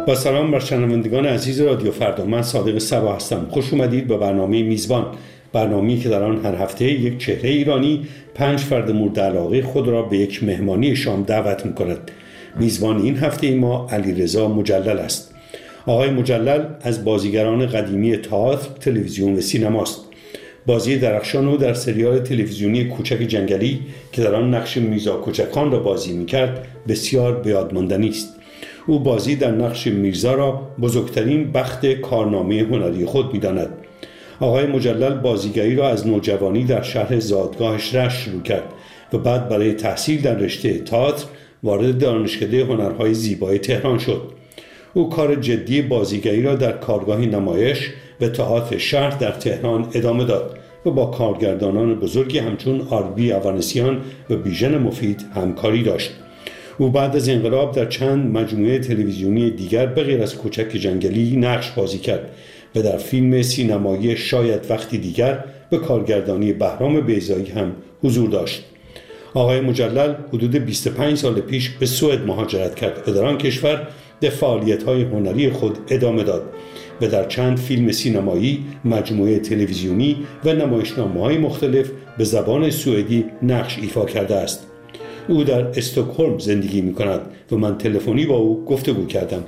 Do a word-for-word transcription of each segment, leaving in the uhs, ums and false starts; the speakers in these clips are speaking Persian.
با سلام بر شنوندگان عزیز رادیو فردا، من صادق صبا هستم. خوش اومدید به برنامه میزبان، برنامه‌ای که در آن هر هفته یک چهره ایرانی پنج فرد مورد علاقه خود را به یک مهمانی شام دعوت می‌کند. میزبان این هفته ما علیرضا مجلل است. آقای مجلل از بازیگران قدیمی تئاتر، تلویزیون و سینماست. بازی درخشان او در سریال تلویزیونی کوچک جنگلی که در آن نقش میرزا کوچکخان را بازی می‌کرد بسیار به یاد ماندنی است. او بازی در نقش میرزا را بزرگترین بخت کارنامه هنری خود می‌داند. آقای مجلل بازیگری را از نوجوانی در شهر زادگاهش رشت شروع کرد و بعد برای تحصیل در رشته تئاتر وارد دانشکده هنرهای زیبای تهران شد. او کار جدی بازیگری را در کارگاه نمایش و تئاتر شهر در تهران ادامه داد و با کارگردانان بزرگی همچون آربی اوانسیان و بیژن مفید همکاری داشت. او بعد از انقلاب در چند مجموعه تلویزیونی دیگر به غیر از کوچک جنگلی نقش بازی کرد و در فیلم سینمایی شاید وقتی دیگر به کارگردانی بهرام بیضایی هم حضور داشت. آقای مجلل حدود بیست و پنج سال پیش به سوئد مهاجرت کرد و در آن کشور به فعالیت‌های هنری خود ادامه داد و در چند فیلم سینمایی، مجموعه تلویزیونی و نمایشنامه‌های مختلف به زبان سوئدی نقش ایفا کرده است. او در استکهلم زندگی می‌کند و من تلفنی با او گفتگو کردم.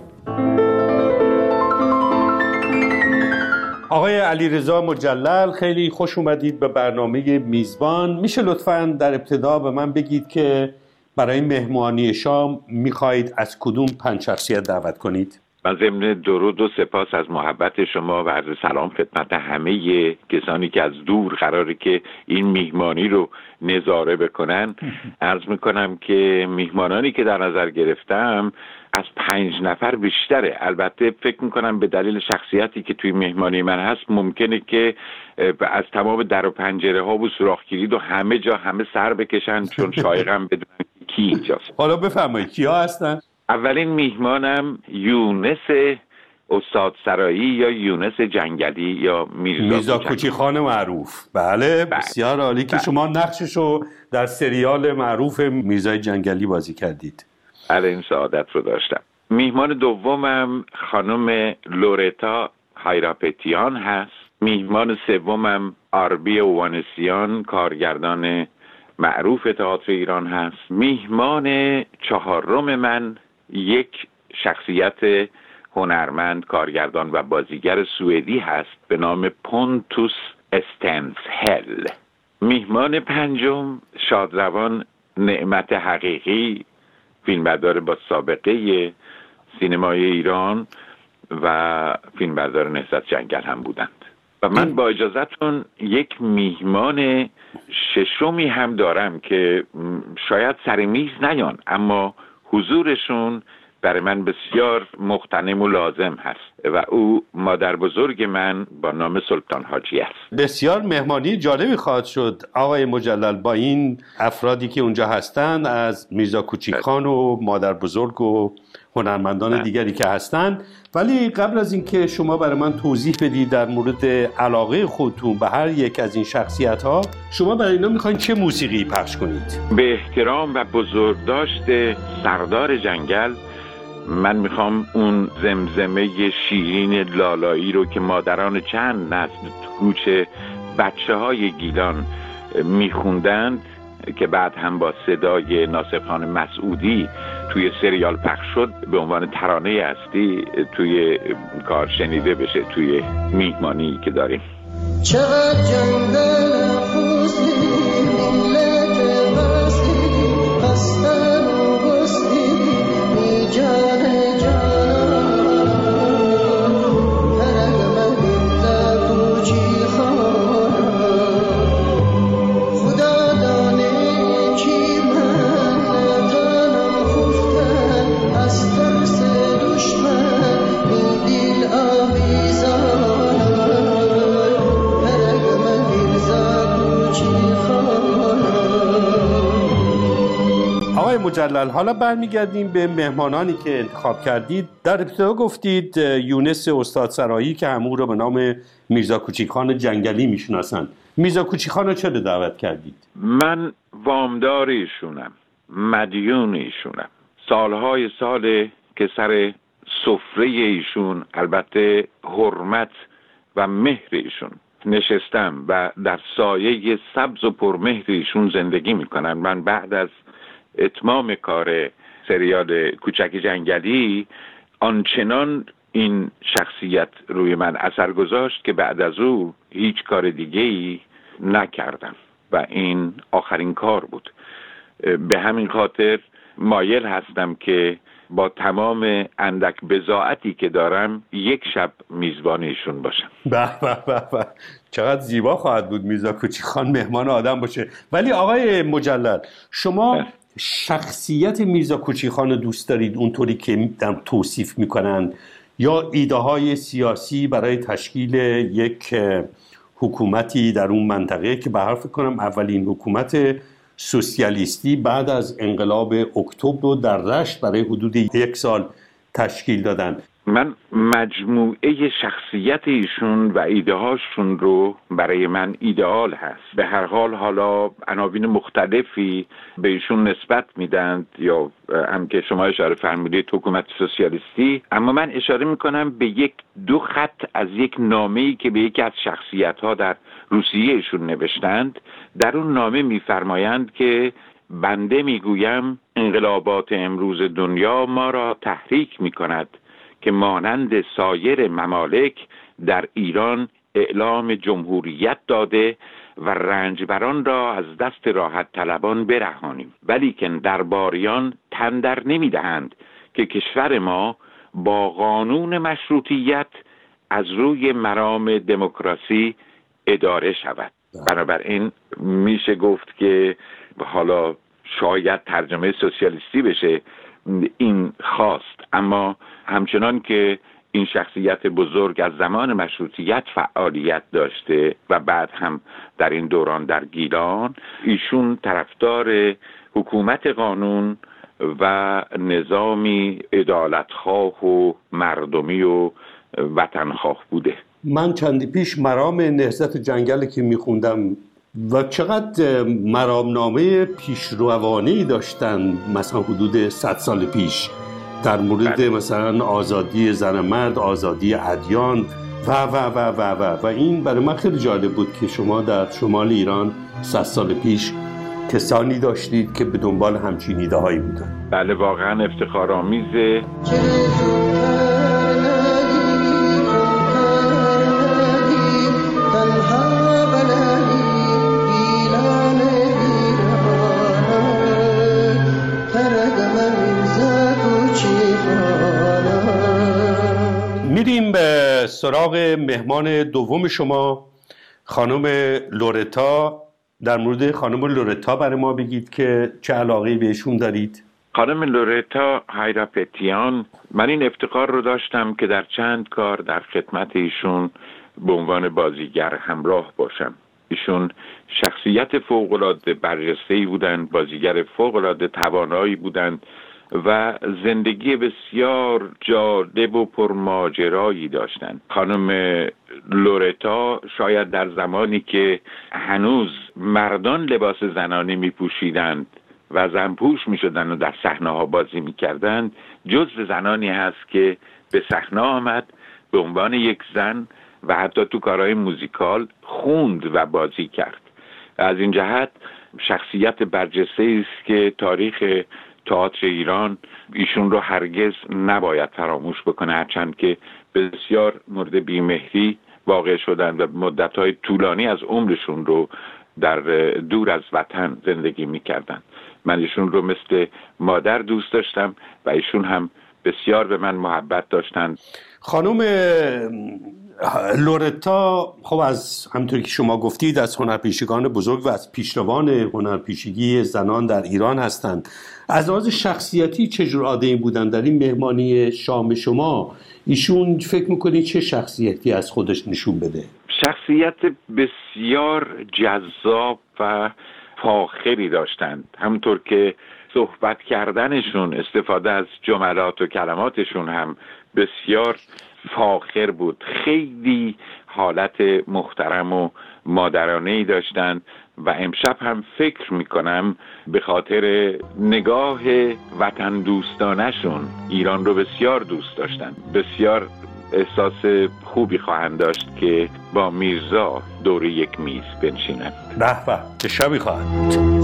آقای علیرضا مجلل، خیلی خوش اومدید به برنامه میزبان. میشه لطفاً در ابتدا به من بگید که برای مهمانی شام میخواهید از کدوم پنج شخصیت دعوت کنید؟ من ضمن درود و سپاس از محبت شما و عرض سلام خدمت همه کسانی که از دور قراره که این میهمانی رو نظاره بکنن عرض میکنم که میهمانانی که در نظر گرفتم از پنج نفر بیشتره. البته فکر میکنم به دلیل شخصیتی که توی مهمانی من هست ممکنه که از تمام در و پنجره ها و سوراخ کلید و همه جا همه سر بکشن، چون شایقم بدونم کی اینجاست. حالا بفرمایید کیا هستن؟ اولین میهمانم یونس استاد سرایی یا یونس جنگلی یا میرزا, میرزا کوچیخان معروف. بله, بله. بسیار عالی که بله. شما نقششو در سریال معروف میرزای جنگلی بازی کردید. بله، این سعادت رو داشتم. میهمان دومم خانم لورتا هایراپتیان هست. میهمان سومم آربی اوانسیان، کارگردان معروف تئاتر ایران هست. میهمان چهارم من یک شخصیت هنرمند، کارگردان و بازیگر سوئدی هست به نام پونتوس استنسهل. میهمان پنجم شادروان نعمت حقیقی، فیلمبردار با سابقه سینمای ایران و فیلمبردار نهضت جنگل هم بودند. و من با اجازهتون یک میهمان ششمی هم دارم که شاید سر میز نیان، اما حضورشون برای من بسیار مغتنم و لازم هست و او مادر بزرگ من با نام سلطان حاجی است. بسیار مهمانی جالبی خواهد شد آقای مجلل با این افرادی که اونجا هستند، از میرزا کوچیکخان و مادر بزرگ و هنرمندان دیگری که هستند. ولی قبل از اینکه شما برای من توضیح بدید در مورد علاقه خودتون به هر یک از این شخصیت‌ها، شما برای اینا می‌خواید چه موسیقی پخش کنید؟ به احترام و بزرگداشت سردار جنگل من میخوام اون زمزمه شیرین لالایی رو که مادران چند نسل گوش بچه های گیلان میخوندند که بعد هم با صدای ناصر خان مسعودی توی سریال پخش شد به عنوان ترانه اصلی توی کار شنیده بشه توی میهمانی که داریم. چقدر جنگل خوزی ملت بازی هستن و بستی می جان جان ترک من تا کوچی خان خدا دانه کی من جانم خفتن از ترس دشمن این دل آویزان آقای مجلل، حالا برمیگردیم به مهمانانی که انتخاب کردید. در ابتدا گفتید یونس استاد سرایی که همون رو به نام میرزا کوچیکخان جنگلی میشناسند. میرزا کوچیکخان رو چرا دعوت کردید؟ من وامدار ایشونم، مدیون ایشونم. سالهای ساله که سر سفره ایشون، البته حرمت و مهر ایشون نشستم و در سایه سبز و پرمهر ایشون زندگی میکنم. من بعد از اتمام کار سریال کوچک جنگلی آنچنان این شخصیت روی من اثر گذاشت که بعد از او هیچ کار دیگه‌ای نکردم و این آخرین کار بود. به همین خاطر مایل هستم که با تمام اندک بضاعتی که دارم یک شب میزبان ایشون باشم. به به به به، چقدر زیبا خواهد بود میرزا کوچیخان مهمان آدم باشه. ولی آقای مجلل، شما ده. شخصیت میرزا کوچیخان دوست دارید اونطوری که توصیف میکنند، یا ایده های سیاسی برای تشکیل یک حکومتی در اون منطقه که به حرف کنم اولین حکومت سوسیالیستی بعد از انقلاب اکتبر رو در رشت برای حدود یک سال تشکیل دادن؟ من مجموعه شخصیت ایشون و ایده هاشون رو برای من ایدئال هست. به هر حال حالا عناوین مختلفی به ایشون نسبت میدند، یا هم که شما اشاره فرمودید حکومت سوسیالیستی، اما من اشاره میکنم به یک دو خط از یک نامه‌ای که به یکی از شخصیت ها در روسیه ایشون نوشتند. در اون نامه میفرمایند که بنده میگویم انقلابات امروز دنیا ما را تحریک میکند که مانند سایر ممالک در ایران اعلام جمهوریت داده و رنجبران را از دست راحت طلبان برهانیم، ولی که درباریان تن در نمیدهند که کشور ما با قانون مشروطیت از روی مرام دموکراسی اداره شود. بنابراین میشه گفت که حالا شاید ترجمه سوسیالیستی بشه این خواست، اما همچنان که این شخصیت بزرگ از زمان مشروطیت فعالیت داشته و بعد هم در این دوران در گیلان، ایشون طرفدار حکومت قانون و نظامی عدالتخواه و مردمی و وطنخواه بوده. من چندی پیش مرام نهضت جنگل که میخوندم و چقدر مرامنامه پیشروانه‌ای داشتن، مثلا حدود صد سال پیش در مورد مثلا آزادی زن مرد، آزادی ادیان و و و و و و این برای من خیلی جالب بود که شما در شمال ایران صد سال پیش کسانی داشتید که به دنبال همچین ایده هایی بودن. بله واقعا افتخارآمیزه. میریم به سراغ مهمان دوم شما، خانم لورتا. در مورد خانم لورتا برای ما بگید که چه علاقه‌ای بهشون دارید. خانم لورتا هایراپتیان، من این افتخار رو داشتم که در چند کار در خدمت ایشون به عنوان بازیگر همراه باشم. ایشون شخصیت فوق‌العاده برجسته‌ای بودند، بازیگر فوق‌العاده توانایی بودند و زندگی بسیار جالب و پرماجرایی داشتند. خانم لورتا شاید در زمانی که هنوز مردان لباس زنانه می پوشیدند و زنپوش می شدند و در صحنه ها بازی می کردند، جزو زنانی هست که به صحنه آمد به عنوان یک زن و حتی تو کارهای موزیکال خوند و بازی کرد. از این جهت شخصیت برجسته است که تاریخ تئاتر ایران ایشون رو هرگز نباید فراموش بکنه، هرچند که بسیار مورد بیمهری واقع شدن و مدت‌های طولانی از عمرشون رو در دور از وطن زندگی می‌کردن. من ایشون رو مثل مادر دوست داشتم و ایشون هم بسیار به من محبت داشتن. خانم لورتا خب از همونطوری که شما گفتید از هنرپیشگان بزرگ و از پیشروان هنرپیشگی زنان در ایران هستند. از لحاظ شخصیتی چه جور آدمی بودن؟ در این مهمانی شام شما ایشون فکر میکنید چه شخصیتی از خودش نشون بده؟ شخصیت بسیار جذاب و فاخری داشتند. همونطور که صحبت کردنشون، استفاده از جملات و کلماتشون هم بسیار فاخر بود. خیلی حالت محترم و مادرانه‌ای داشتن و امشب هم فکر میکنم به خاطر نگاه وطن دوستانشون ایران رو بسیار دوست داشتن. بسیار احساس خوبی خواهند داشت که با میرزا دور یک میز بنشینند. به به، چه شبی خواهد بود.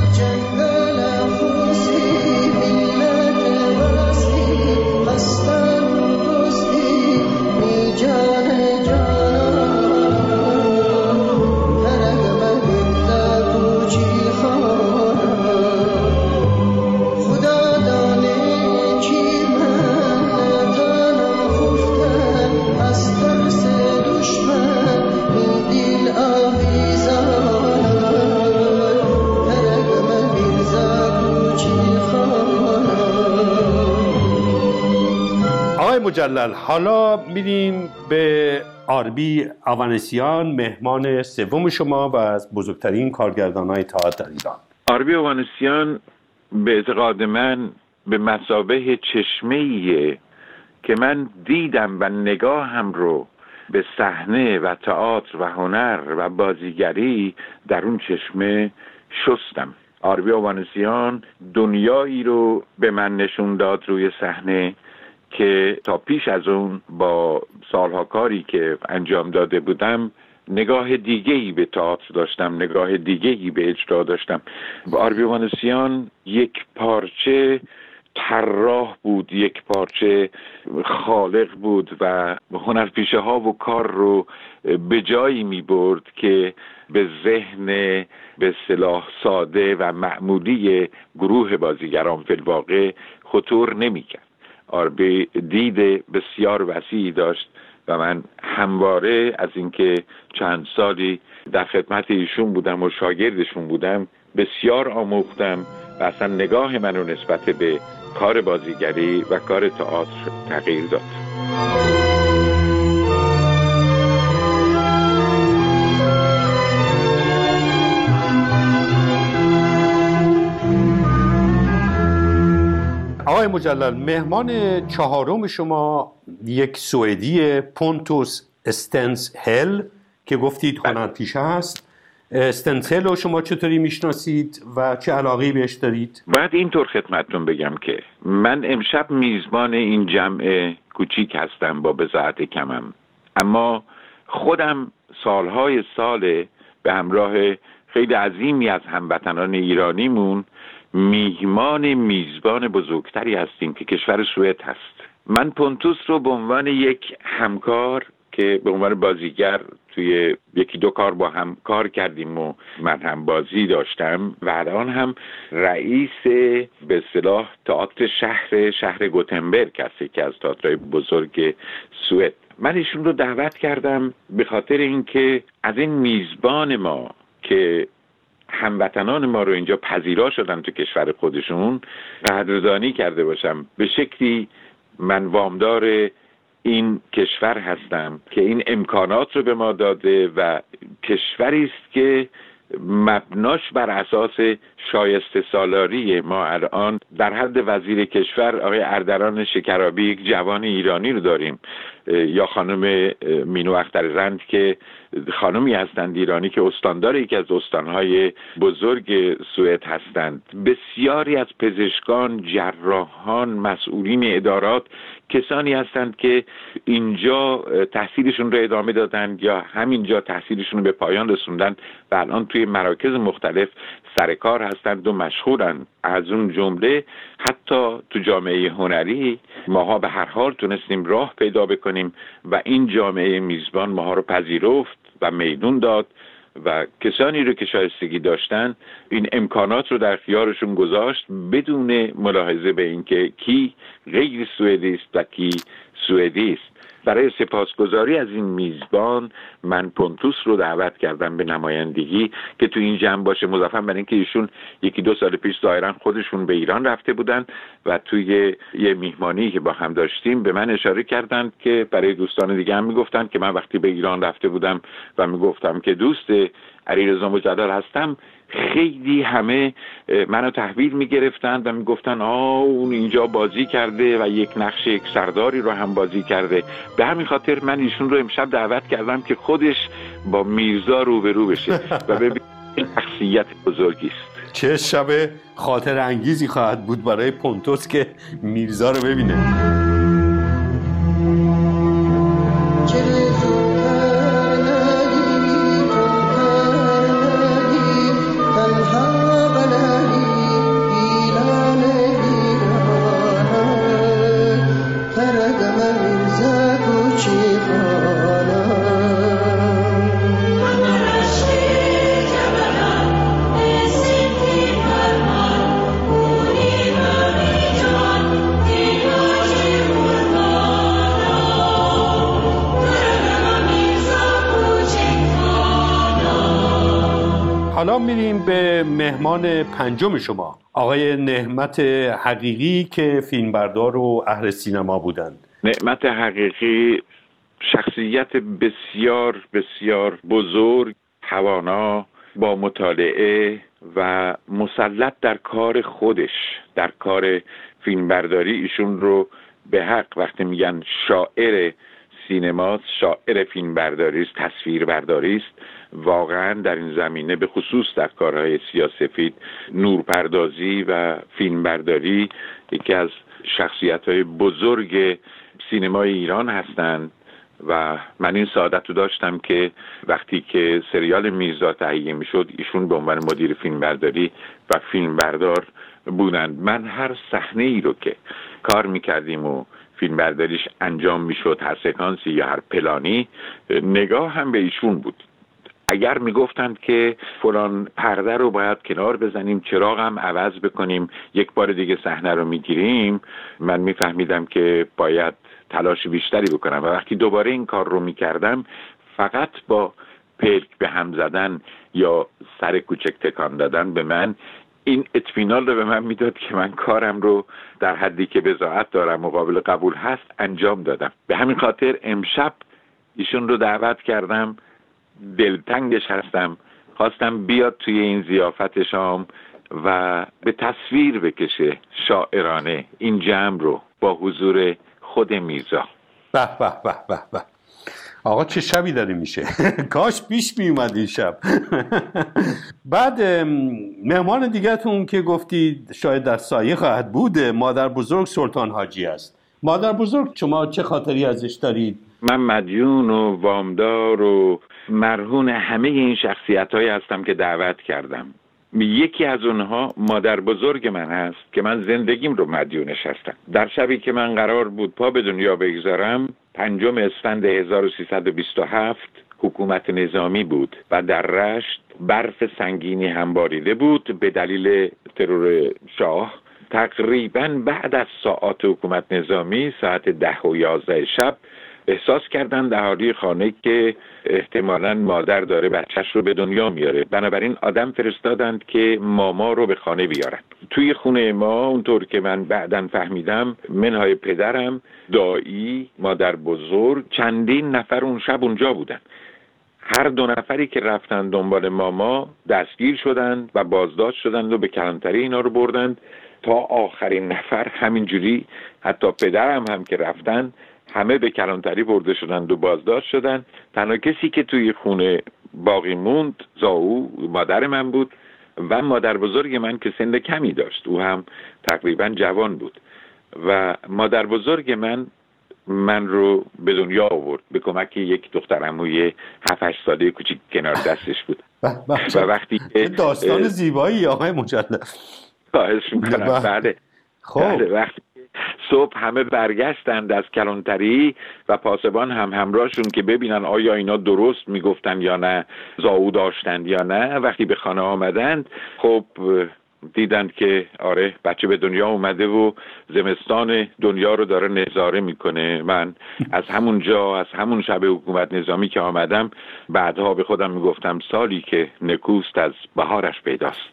مجلل، حالا میریم به آربی اوانسیان، مهمان سوم شما و از بزرگترین کارگردان‌های تئاتر در ایران. آربی اوانسیان به اعتقاد من به مثابه چشمه‌ایه که من دیدم و نگاهم رو به صحنه و تئاتر و هنر و بازیگری در اون چشمه شستم. آربی اوانسیان دنیایی رو به من نشون داد روی صحنه که تا پیش از اون با سالها کاری که انجام داده بودم نگاه دیگه‌ای به تئاتر داشتم، نگاه دیگه‌ای به اجرا داشتم. آربی اوانسیان یک پارچه طراح بود، یک پارچه خالق بود و هنرپیشه ها و کار رو به جایی می برد که به ذهن به اصطلاح ساده و معمولی گروه بازیگران فی الواقع خطور نمی کرد. آربی دید بسیار وسیعی داشت و من همواره از اینکه چند سالی در خدمت ایشون بودم و شاگردشون بودم بسیار آموختم و اصلا نگاه من رو نسبت به کار بازیگری و کار تئاتر تغییر داد. آقای مجلل، مهمان چهارم شما یک سوئدی، پونتوس استنسهل که گفتید هنرپیشه هست. استنسهل رو شما چطوری میشناسید و چه علاقه‌ای بهش دارید؟ باید اینطور خدمتتون بگم که من امشب میزبان این جمع کوچیک هستم با بضاعت کمم، اما خودم سالهای سال به همراه خیلی عظیمی از هموطنان ایرانیمون میهمان میزبان بزرگتری هستیم که کشور سوئد هست. من پونتوس رو به عنوان یک همکار که به عنوان بازیگر توی یکی دو کار با هم کار کردیم و من هم بازی داشتم و الان هم رئیس به اصطلاح تئاتر شهر شهر گوتنبرگ هست که از تئاترهای بزرگ سوئد. من ایشون رو دعوت کردم به خاطر اینکه از این میزبان ما که هموطنان ما رو اینجا پذیرا شدن تو کشور خودشون قدردانی کرده باشم. به شکلی من وامدار این کشور هستم که این امکانات رو به ما داده و کشوری است که مبناش بر اساس شایسته سالاری. ما الان در حد وزیر کشور آقای اردلان شکرابی یک جوان ایرانی رو داریم، یا خانم مینو اخترزند که خانمی هستند ایرانی که استاندار یکی از استانهای بزرگ سوئد هستند. بسیاری از پزشکان، جراحان، مسئولین ادارات کسانی هستند که اینجا تحصیلشون رو ادامه دادن یا همینجا تحصیلشون رو به پایان رسوندن و الان توی مراکز مختلف سر کار هستند و مشغولن. از اون جمله حتی تو جامعه هنری ماها به هر حال تونستیم راه پیدا بکنیم و این جامعه میزبان ماها رو پذیرفت و میدون داد و کسانی رو که شایستگی داشتن این امکانات رو در اختیارشون گذاشت بدون ملاحظه به اینکه کی غیر سوئدی است و کی سوئدی است. برای سپاسگزاری از این میزبان من پونتوس رو دعوت کردم به نمایندگی که تو این جمع باشه، مضافاً بر اینکه ایشون یکی دو سال پیش ظاهراً خودشون به ایران رفته بودن و توی یه میهمانی که با هم داشتیم به من اشاره کردند که برای دوستان دیگه هم میگفتن که من وقتی به ایران رفته بودم و میگفتم که دوست علیرضا مجلل هستم، خیلی همه منو تحویل میگرفتن و میگفتن آه اون اینجا بازی کرده و یک نقش یک سرداری رو هم بازی کرده. به همین خاطر من ایشون رو امشب دعوت کردم که خودش با میرزا روبرو بشه و ببین این شخصیت بزرگی است. چه شب خاطر انگیزی خواهد بود برای پونتوس که میرزا رو ببینه. حالا میریم به مهمان پنجم شما، آقای نهمت حقیقی که فیلمبردار و اهل سینما بودند. نهمت حقیقی شخصیت بسیار بسیار بزرگ، توانا، با مطالعه و مسلط در کار خودش، در کار فیلمبرداری. ایشون رو به حق وقتی میگن شاعر سینماست، شاعر فیلمبرداری است، تصویربرداری است، واقعا در این زمینه به خصوص در کارهای سیاه‌سفید، نورپردازی و فیلمبرداری یکی از شخصیت‌های بزرگ سینمای ایران هستند و من این سعادت رو داشتم که وقتی که سریال میرزا تهیه میشد ایشون به عنوان مدیر فیلمبرداری و فیلمبردار بودند. من هر صحنه ای رو که کار میکردیم و فیلمبرداریش انجام میشد، هر سکانسی یا هر پلانی، نگاه هم به ایشون بود. اگر میگفتند که فلان پرده رو باید کنار بزنیم، چراغ هم عوض بکنیم، یک بار دیگه صحنه رو میگیریم، من میفهمیدم که باید تلاش بیشتری بکنم و وقتی دوباره این کار رو میکردم فقط با پلک به هم زدن یا سر کوچک تکان دادن به من این اطمینان رو به من میداد که من کارم رو در حدی که بضاعت دارم و قابل قبول هست انجام دادم. به همین خاطر امشب ایشون رو دعوت کردم، دلتنگش هستم، خواستم بیاد توی این ضیافت شام و به تصویر بکشه شاعرانه این جمع رو با حضور خود میرزا. به به به به به. آقا چه شبی داره میشه. کاش پیش می اومد این شب. بعد مهمان دیگه‌تون که گفتید شاید در سایه خواهد بود، مادر بزرگ سلطان حاجی است. مادر بزرگ شما چه خاطری ازش دارید؟ من مدیون و وامدار و مرهون همه این شخصیت‌هایی هستم که دعوت کردم. یکی از اونها مادر بزرگ من هست که من زندگیم رو مدیونش هستم. در شبی که من قرار بود پا به دنیا بگذارم، پنجم اسفند هزار و سیصد و بیست و هفت حکومت نظامی بود و در رشت برف سنگینی هم باریده بود به دلیل ترور شاه. تقریباً بعد از ساعات حکومت نظامی، ساعت ده و یازده شب، احساس کردن اهالی خانه که احتمالاً مادر داره بچهش رو به دنیا میاره. بنابراین آدم فرستادند که ماما رو به خانه بیارن. توی خونه ما اونطور که من بعداً فهمیدم، منهای پدرم، دایی، مادر بزرگ، چندین نفر اون شب اونجا بودن. هر دو نفری که رفتن دنبال ماما دستگیر شدند و بازداشت شدند و به کلانتری اینا رو بردند تا آخرین نفر. همینجوری حتی پدرم هم که رفتن همه به کلانتری برده شدند و بازداشت شدند. تنها کسی که توی خونه باقی موند زاو مادر من بود و مادر بزرگ من که سن کمی داشت، او هم تقریبا جوان بود و مادر بزرگ من من رو به دنیا آورد به کمک یک دختر عموی هفت هشت ساله کوچیک کنار دستش بود. و وقتی داستان زیبایی آقای مجلل. خواهش میکنم. بعد خب وقتی صبح همه برگشتند از کلانتری و پاسبان هم همراهشون که ببینن آیا اینا درست میگفتن یا نه، زاو داشتند یا نه، وقتی به خانه آمدند خب دیدند که آره بچه به دنیا اومده و زمستان دنیا رو داره نظاره میکنه. من از همون جا، از همون شب حکومت نظامی که آمدم، بعدها به خودم میگفتم سالی که نکوست از بهارش پیداست.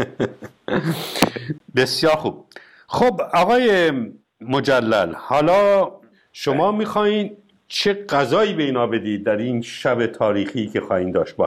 بسیار خوب. خب آقای مجلل، حالا شما میخواین چه غذایی به اینا بدید در این شب تاریخی که خواهیم داشت با هم؟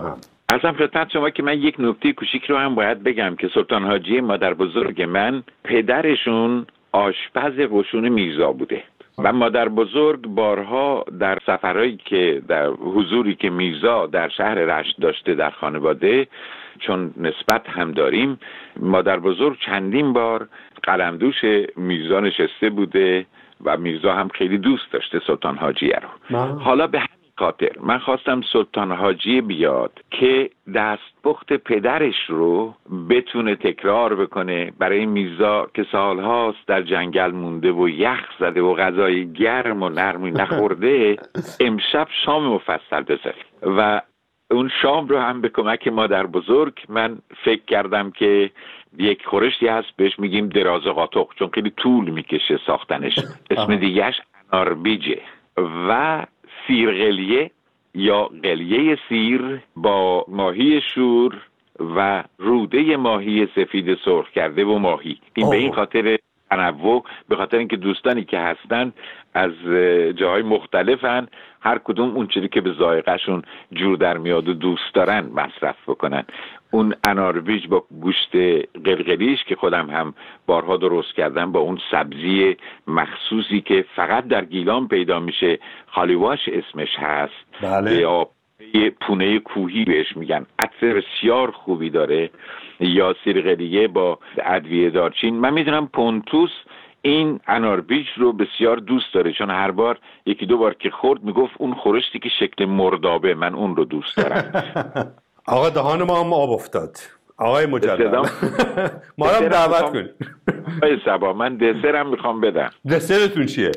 ازم خدمت شما که من یک نکته کوچیک رو هم باید بگم که سلطان حاجی مادر بزرگ من پدرشون آشپز قشون میرزا بوده و مادر بزرگ بارها در سفرهایی که در حضوری که میرزا در شهر رشت داشته در خانواده، چون نسبت هم داریم، مادر بزرگ چندین بار قلمدوش میرزا نشسته بوده و میرزا هم خیلی دوست داشته سلطان حاجیه رو. حالا به خاطر من خواستم سلطان حاجی بیاد که دستپخت پدرش رو بتونه تکرار بکنه برای میرزا که سالهاست در جنگل مونده و یخ زده و غذای گرم و نرمی نخورده، امشب شام مفصل بذاری. و اون شام رو هم به کمک مادر بزرگ من فکر کردم که یک خورشتی هست بهش میگیم دراز قاطق، چون خیلی طول میکشه ساختنش، اسم دیگهش اناربیجه، و سیرقلیه یا قلیه سیر با ماهی شور و روده ماهی سفید سرخ کرده و ماهی. این به این خاطر تنوع، به خاطر اینکه دوستانی که هستن از جاهای مختلفن، هر کدوم اون چیزی که به ذائقه‌شون جور در میاد و دوست دارن مصرف بکنن. اون اناربیج با گوشت قلقلیش که خودم هم بارها درست کردم، با اون سبزی مخصوصی که فقط در گیلان پیدا میشه، خالیواش اسمش هست، بله. یا پونه کوهی بهش میگن، عطر بسیار خوبی داره، یا سیرقلیه با ادویه دارچین. من میدونم پونتوس این اناربیج رو بسیار دوست داره، چون هر بار یکی دو بار که خورد میگفت اون خورشتی که شکل مردابه، من اون رو دوست دارم. آقا دهان ما هم آب افتاد. آقای مجلل ما رو دعوت کن. آقای صبا، من دسرم میخوام بدم. دسرتون چیه؟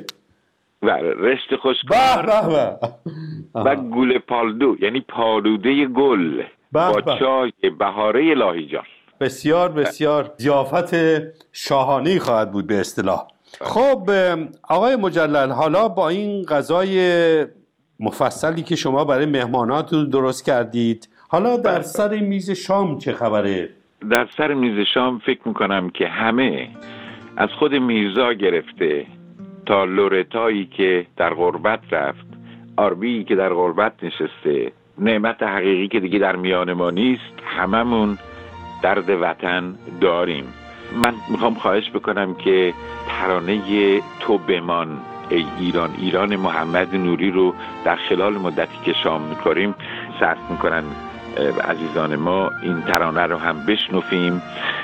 رشت خوشگوار و گل پالدو، یعنی پالوده گل با چای بهاره لاهیجان. بسیار بسیار ضیافت شاهانه‌ای خواهد بود به اصطلاح. خب آقای مجلل، حالا با این غذای مفصلی که شما برای مهماناتون درست کردید، حالا در سر میز شام چه خبره؟ در سر میز شام فکر میکنم که همه از خود میرزا گرفته تا لورتایی که در غربت رفت، آربی که در غربت نشسته، نعمت حقیقی که دیگه در میان ما نیست، هممون درد وطن داریم. من میخوام خواهش بکنم که ترانه تو بمان ای ایران ایران محمد نوری رو در خلال مدتی که شام میکنیم صرف میکنن عزیزان ما، این ترانه رو هم بشنویم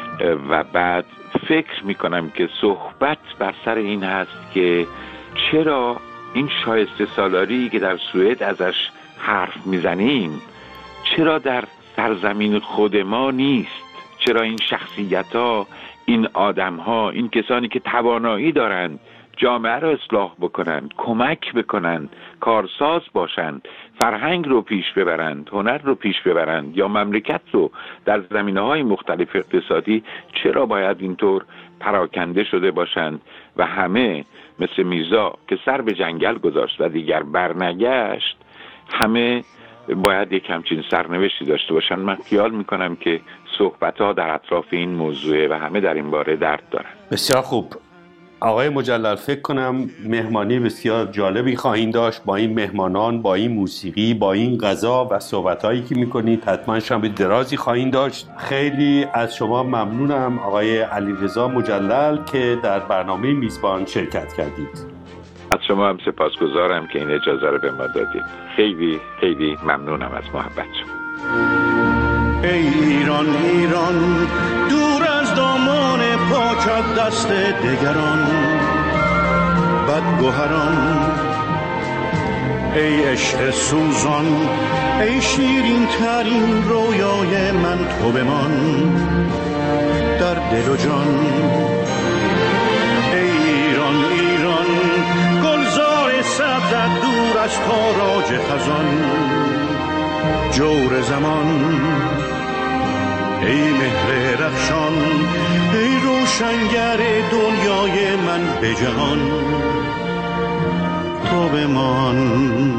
و بعد فکر میکنم که صحبت بر سر این هست که چرا این شایسته سالاری که در سوئد ازش حرف میزنیم چرا در سرزمین خود ما نیست؟ چرا این شخصیت ها، این آدم ها، این کسانی که توانایی دارند جامعه رو اصلاح بکنند، کمک بکنند، کارساز باشند، فرهنگ رو پیش ببرند، هنر رو پیش ببرند، یا مملکت رو در زمینه‌های مختلف اقتصادی، چرا باید اینطور پراکنده شده باشند و همه مثل میرزا که سر به جنگل گذاشت و دیگر برنگشت، همه باید یک همچین سرنوشتی داشته باشن؟ من خیال میکنم که صحبت‌ها در اطراف این موضوعه و همه در این باره درد دارن. بسیار خوب آقای مجلل، فکر کنم مهمانی بسیار جالبی خواهیم داشت با این مهمانان، با این موسیقی، با این غذا و صحبت‌هایی که می‌کنید. حتما شب درازی خواهیم داشت. خیلی از شما ممنونم آقای علیرضا مجلل که در برنامه میزبان شرکت کردید. از شما هم سپاسگزارم که این اجازه رو به ما دادید. خیلی خیلی ممنونم از محبت شما. ای ایران ایران دور از دامان پاکت دست دگران بدگوهران، ای عشق سوزان، ای شیرین ترین رویای من تو بمان در دل و جان. ای ایران ایران گلزار سبزت دور از تاراج خزان، جور زمان، ای مهر رخشان، ای روشنگر دنیای من به جهان تو بمان.